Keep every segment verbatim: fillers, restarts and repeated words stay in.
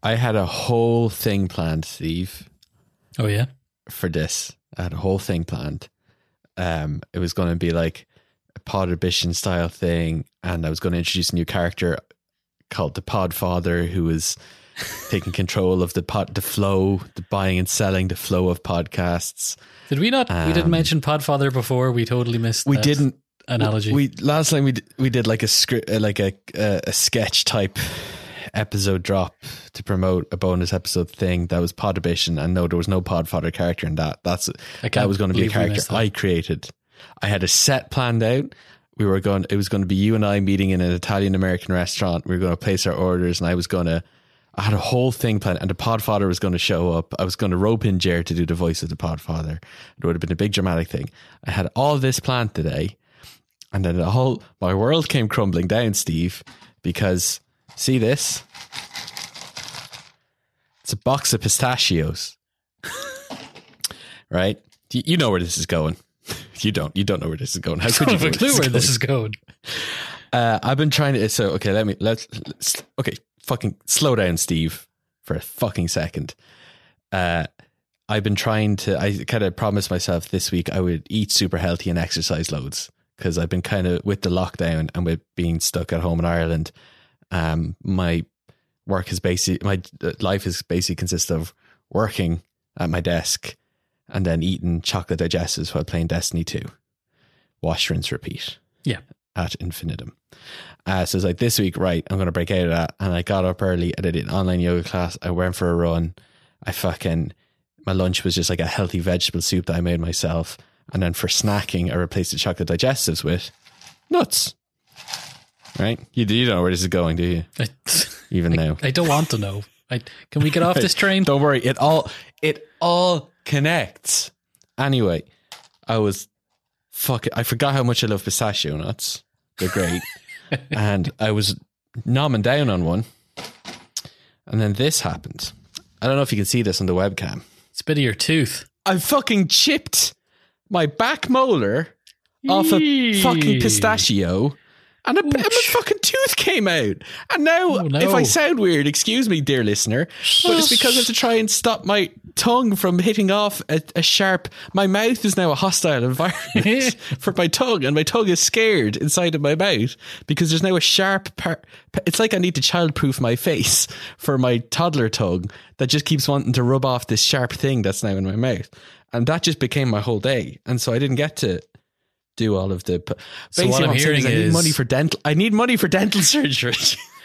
I had a whole thing planned, Steve. Oh yeah, for this, I had a whole thing planned. Um, it was going to be like a Podbition style thing, and I was going to introduce a new character called the Podfather, who was taking control of the pod, the flow, the buying and selling, the flow of podcasts. Did we not? Um, we didn't mention Podfather before. We totally missed. We that didn't analogy. We last time we we did like a script, like a a, a sketch type episode drop to promote a bonus episode thing that was Podbition, and no, there was no Podfather character in that. That's that was going to be a character I created. I had a set planned out. We were going. It was going to be you and I meeting in an Italian American restaurant. We were going to place our orders, and I was going to. I had a whole thing planned, and the Podfather was going to show up. I was going to rope in Jer to do the voice of the Podfather. It would have been a big dramatic thing. I had all this planned today, and then the whole my world came crumbling down, Steve, because see this? It's a box of pistachios, right? You, you know where this is going. You don't. You don't know where this is going. How could you have a clue where this is going? Uh, I've been trying to. So okay, let me let's, let's okay. Fucking slow down, Steve, for a fucking second. Uh, I've been trying to, I kind of promised myself this week I would eat super healthy and exercise loads, because I've been kind of, with the lockdown and with being stuck at home in Ireland, um, my work is basically, my life is basically consists of working at my desk and then eating chocolate digestives while playing Destiny two. Wash, rinse, repeat. Yeah. At infinitum. Uh, so it's like this week, right, I'm going to break out of that. And I got up early. I did an online yoga class. I went for a run. I fucking, my lunch was just like a healthy vegetable soup that I made myself. And then for snacking, I replaced the chocolate digestives with nuts. Right? You, you don't know where this is going, do you? I, Even I, now. I don't want to know. I, can we get off this train? Don't worry. It all, it all connects. Anyway, I was, fuck it. I forgot how much I love pistachio nuts. They're great. And I was nomming down on one. And then this happened. I don't know if you can see this on the webcam. It's a bit of your tooth. I fucking chipped my back molar off a fucking pistachio. And a, and a fucking tooth came out. And now, oh, no. if I sound weird, excuse me, dear listener, but it's because I have to try and stop my tongue from hitting off a, a sharp... My mouth is now a hostile environment for my tongue, and my tongue is scared inside of my mouth because there's now a sharp part... It's like I need to childproof my face for my toddler tongue that just keeps wanting to rub off this sharp thing that's now in my mouth. And that just became my whole day. And so I didn't get to... do all of the so what I'm what I'm hearing is I is need money for dental I need money for dental surgery.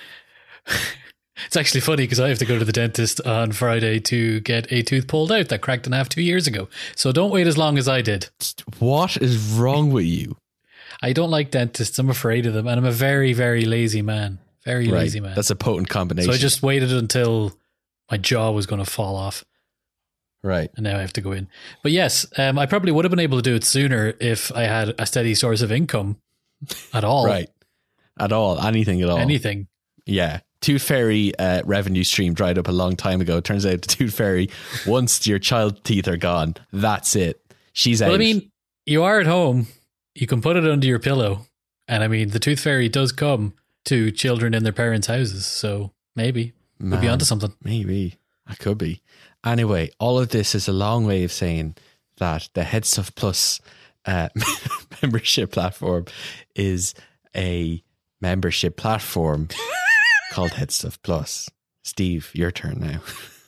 It's actually funny because I have to go to the dentist on Friday to get a tooth pulled out that cracked in half two years ago. So don't wait as long as I did. What is wrong with you? I don't like dentists. I'm afraid of them, and I'm a very, very lazy man. Very right. lazy man. That's a potent combination. So I just waited until my jaw was going to fall off. Right. And now I have to go in. But yes, um, I probably would have been able to do it sooner if I had a steady source of income at all. Right. At all. Anything at all. Anything. Yeah. Tooth Fairy uh, revenue stream dried up a long time ago. Turns out the Tooth Fairy, once your child teeth are gone, that's it. She's out. Well, I mean, you are at home. You can put it under your pillow. And I mean, the Tooth Fairy does come to children in their parents' houses. So maybe Man, we'll be onto something. Maybe. I could be. Anyway, all of this is a long way of saying that the Headstuff Plus uh, membership platform is a membership platform called Headstuff Plus. Steve, your turn now.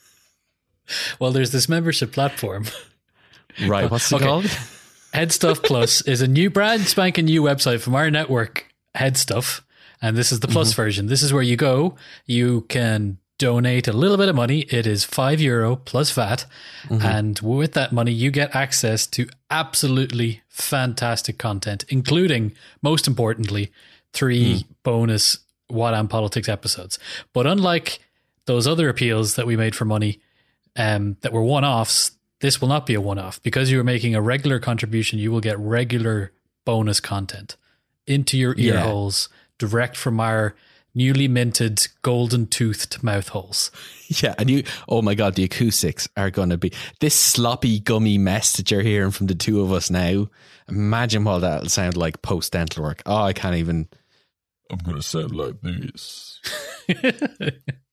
Well, there's this membership platform. Right, what's it okay. called? Headstuff Plus is a new brand spanking new website from our network, Headstuff. And this is the plus mm-hmm. version. This is where you go. You can donate a little bit of money. It is five euro plus V A T. Mm-hmm. And with that money, you get access to absolutely fantastic content, including, most importantly, three mm. bonus What Am Politics episodes. But unlike those other appeals that we made for money um, that were one-offs, this will not be a one-off. Because you are making a regular contribution, you will get regular bonus content into your ear yeah. holes, direct from our newly minted golden toothed mouth holes. Yeah, and you, oh my God, the acoustics are going to be this sloppy gummy mess that you're hearing from the two of us now. Imagine what that'll sound like post dental work. Oh, I can't even. I'm going to sound like this.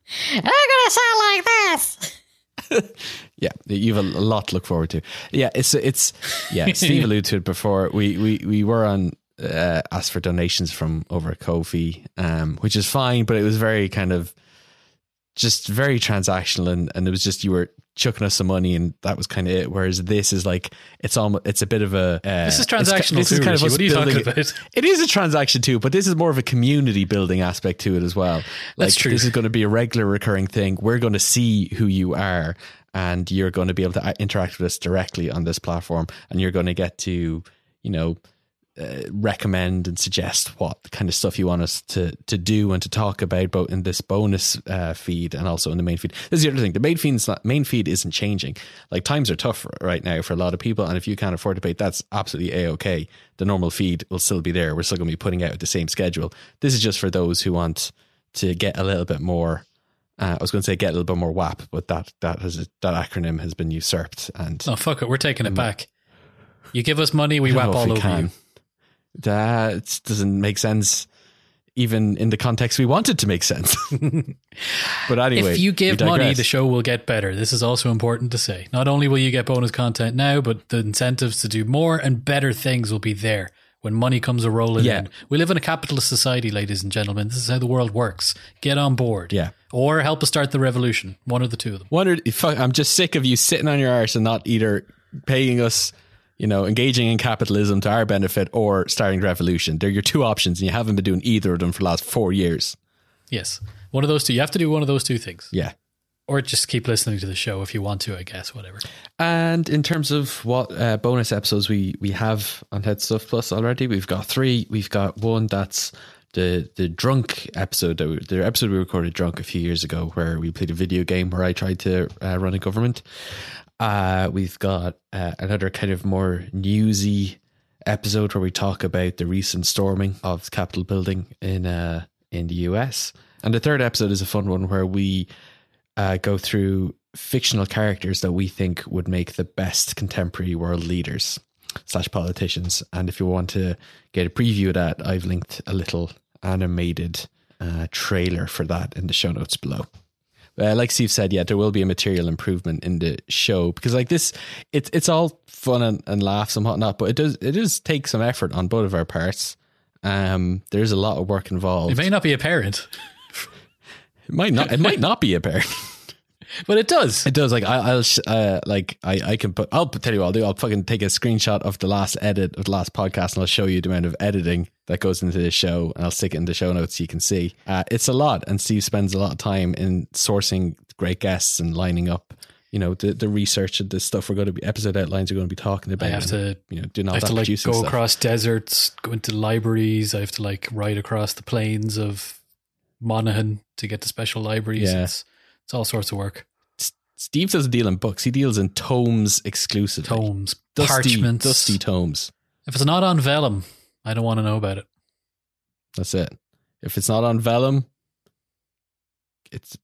I'm gonna sound like this. Yeah, you have a lot to look forward to. Yeah, it's it's yeah. Steve alluded to it before. We we we were on uh, asked for donations from over at Ko-fi, um, which is fine, but it was very kind of just very transactional, and, and it was just you were chucking us some money, and that was kind of it. Whereas this is like it's almost it's a bit of a uh, this is transactional. This too, is kind Richie. of what are you talking about? It. it is a transaction too, but this is more of a community building aspect to it as well. Like, That's true. This is going to be a regular recurring thing. We're going to see who you are, and you're going to be able to interact with us directly on this platform, and you're going to get to, you know, uh, recommend and suggest what kind of stuff you want us to to do and to talk about, both in this bonus uh, feed and also in the main feed. This is the other thing. The main feed, not, main feed isn't changing. Like, times are tough right now for a lot of people, and if you can't afford to pay, that's absolutely A-okay. The normal feed will still be there. We're still going to be putting out the same schedule. This is just for those who want to get a little bit more. Uh, I was going to say get a little bit more W A P, but that that has that acronym has been usurped. And oh fuck it, we're taking it back. You give us money, we W A P all over can. you. That doesn't make sense, even in the context we want it to make sense. But anyway, if you give money, the show will get better. This is also important to say. Not only will you get bonus content now, but the incentives to do more and better things will be there when money comes a rolling yeah. in. We live in a capitalist society, ladies and gentlemen. This is how the world works. Get on board. Yeah. Or help us start the revolution. One or the two of them. One or, fuck, I'm just sick of you sitting on your arse and not either paying us, you know, engaging in capitalism to our benefit, or starting the revolution. They're your two options, and you haven't been doing either of them for the last four years. Yes. One of those two. You have to do one of those two things. Yeah. Or just keep listening to the show if you want to, I guess, whatever. And in terms of what uh, bonus episodes we, we have on Head Stuff Plus already, we've got three. We've got one that's the the drunk episode, that we, the episode we recorded drunk a few years ago, where we played a video game where I tried to uh, run a government. Uh, we've got uh, another kind of more newsy episode where we talk about the recent storming of the Capitol building in uh, in the U S. And the third episode is a fun one where we uh, go through fictional characters that we think would make the best contemporary world leaders slash politicians. And if you want to get a preview of that, I've linked a little animated uh, trailer for that in the show notes below. Uh, like Steve said, yeah, there will be a material improvement in the show, because like this, it's it's all fun and, and laughs and whatnot, but it does it does take some effort on both of our parts. Um, there's a lot of work involved. It may not be apparent. It might not. It might not be apparent. But it does. It does. Like I, I'll uh, like I, I can put. I'll tell you what I'll do. I'll fucking take a screenshot of the last edit of the last podcast, and I'll show you the amount of editing that goes into this show, and I'll stick it in the show notes so you can see. Uh, it's a lot, and Steve spends a lot of time in sourcing great guests and lining up, you know, the the research of the stuff we're going to be episode outlines we're going to be talking about. I have and, to, you know, doing all I have that to like go stuff. across deserts, go into libraries. I have to like ride across the plains of Monaghan to get to special libraries. Yeah. It's, it's all sorts of work. Steve doesn't deal in books. He deals in tomes exclusively. Tomes, dusty, parchments. Dusty tomes. If it's not on vellum, I don't want to know about it. That's it. If it's not on vellum, it's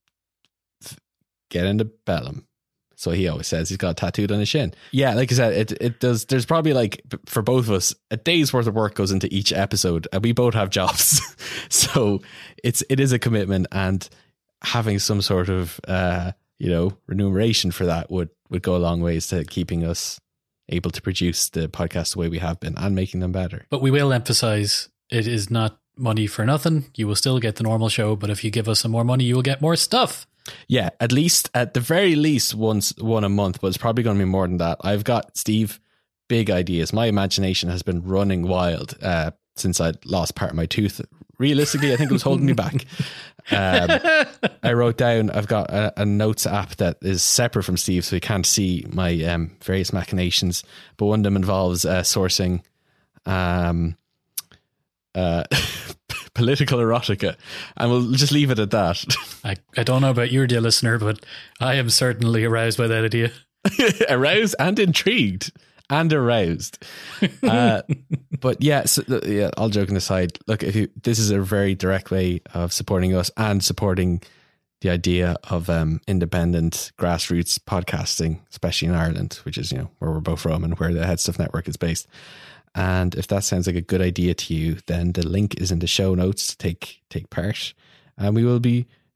get into vellum. So he always says he's got tattooed on his shin. Yeah, like I said, it it does. There's probably like, for both of us, a day's worth of work goes into each episode, and we both have jobs. So it's it is a commitment, and having some sort of uh, you know, remuneration for that would would go a long ways to keeping us able to produce the podcast the way we have been and making them better. But we will emphasize, it is not money for nothing. You will still get the normal show, but if you give us some more money, you will get more stuff. Yeah, at least, at the very least, once one a month, but it's probably going to be more than that. I've got, Steve, big ideas. My imagination has been running wild uh, since I lost part of my tooth. Realistically, I think it was holding me back. Um, I wrote down, I've got a, a notes app that is separate from Steve, so he can't see my um, various machinations, but one of them involves uh, sourcing um, uh, political erotica, and we'll just leave it at that. I, I don't know about you, dear listener, but I am certainly aroused by that idea. Aroused and intrigued and aroused. Uh, but yeah, so, yeah, all joking aside, look, if you, this is a very direct way of supporting us and supporting the idea of um, independent grassroots podcasting, especially in Ireland, which is, you know, where we're both from and where the Head Stuff Network is based. And if that sounds like a good idea to you, then the link is in the show notes to take take part. And we will be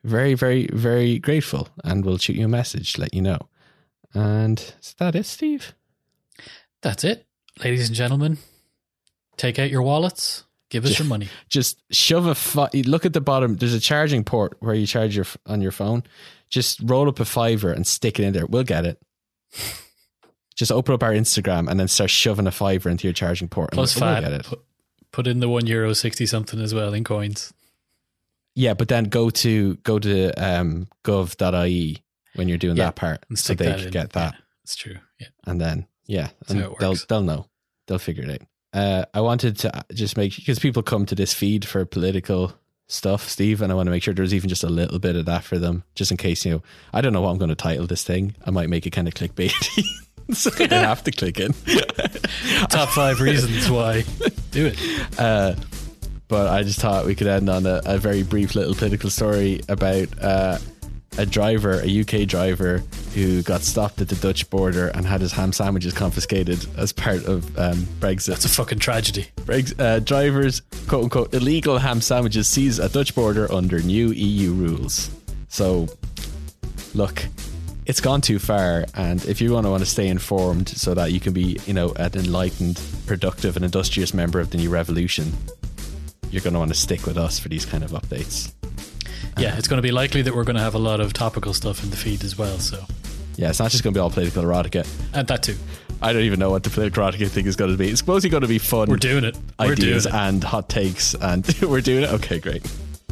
very, very, very grateful, and we'll shoot you a message, let you know. And is that it, Steve? That's it, ladies and gentlemen. Take out your wallets. Give us your money. Just shove a fi- look at the bottom. There's a charging port where you charge your on your phone. Just roll up a fiver and stick it in there. We'll get it. Just open up our Instagram and then start shoving a fiver into your charging port. Plus and we'll, fat. We'll get it. Put, put in the one euro sixty something as well in coins. Yeah, but then go to go to um, gov dot I E when you're doing yeah, that part, and so they that can in. get that. Yeah, it's true. Yeah, and then yeah, That's and how it they'll works. they'll know. They'll figure it out. Uh, I wanted to just make, because people come to this feed for political stuff, Steve, and I want to make sure there's even just a little bit of that for them, just in case, you know, I don't know what I'm going to title this thing. I might make it kind of clickbaity, so they have to click in. Top five reasons why. Do it. Uh, but I just thought we could end on a, a very brief little political story about uh, a driver, a U K driver, who got stopped at the Dutch border and had his ham sandwiches confiscated as part of um, Brexit. That's a fucking tragedy. Brex- uh, drivers, quote unquote, illegal ham sandwiches seized at Dutch border under new E U rules. So, look, it's gone too far, and if you want to want to stay informed so that you can be, you know, an enlightened, productive, and industrious member of the new revolution, you're going to want to stick with us for these kind of updates. Yeah, it's going to be likely that we're going to have a lot of topical stuff in the feed as well. So yeah, it's not just going to be all political erotica. And that too. I don't even know what the political erotica thing is going to be. It's supposedly going to be fun. We're doing it. We're ideas doing it. and hot takes, and we're doing it. Okay, great.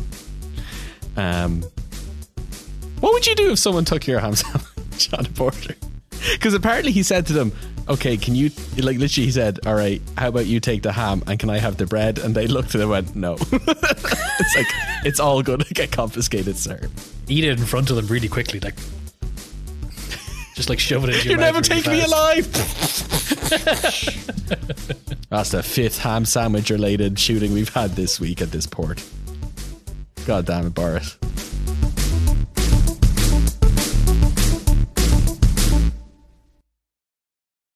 Um, what would you do if someone took your ham sandwich on the border? Because apparently he said to them, okay, can you, like literally he said, all right, how about you take the ham and can I have the bread? And they looked at him and went, no. It's like, it's all going to get confiscated, sir. Eat it in front of them really quickly, like just like shove it into your You mouth never really take me fast. alive. That's the fifth ham sandwich related shooting we've had this week at this port. God damn it, Boris.